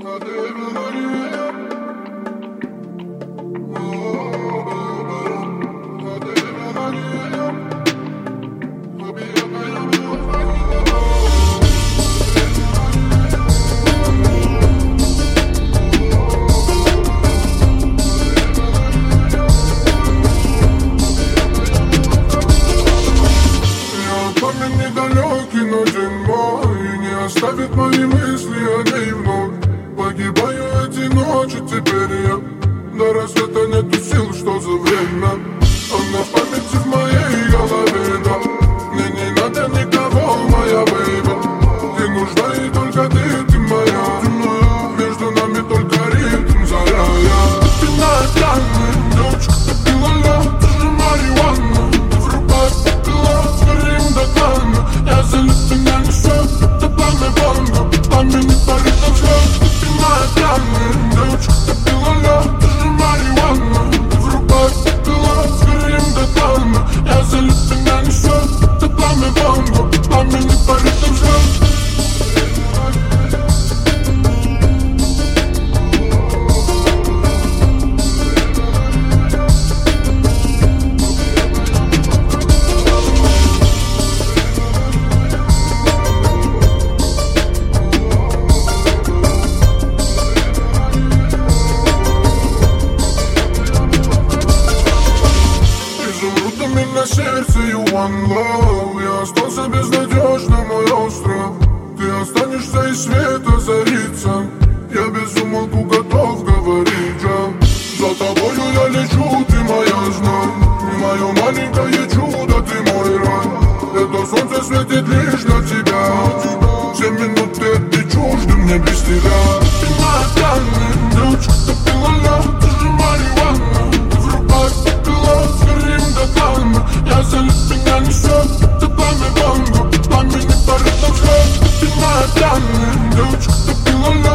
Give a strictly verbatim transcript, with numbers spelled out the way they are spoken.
Недалекий, но день мой не оставит мои мысли о ней вновь. Погибаю эти ночи, теперь я до рассвета нету сил, что за время. Она в памяти в моей голове, да. Мне не надо никого, моя бэйба. Ты нужна и только ты, ты моя, ты моя. Между нами только ритм, заря. Ты пьяная, пьяная девочка, ты пила лед, ты же марихуана. Ты в руках пила, сгорим до тана. Я залит, меня несет, это пламя бомба. Пламя не парит, а взлет. Ты пьяная, пьяная девочка, ты пила лед, ты же марихуана. Ты в руках пила, сгорим до тана. Я залит, меня несет, это пламя бомба. Пламя не парит, а взлет. На сердце you one love. Я остался безнадежно, мой остров. Ты останешься и свет озарится. Я без умолку готов говорить, ja. За тобою я лечу, ты моя, знай. Ты мое маленькое чудо, ты мой рай. Это солнце светит лишь на тебя. Семь минут ты, ты чужды мне без тебя. Ты моя пьяная девочка, ты пила лед, ты же марихуана. Ты в руках пила, сгорим до тана. Я залит, меня несет, это пламя бомба. Пламя не парит, а взлет. Ты моя пьяная девочка, ты пила лед.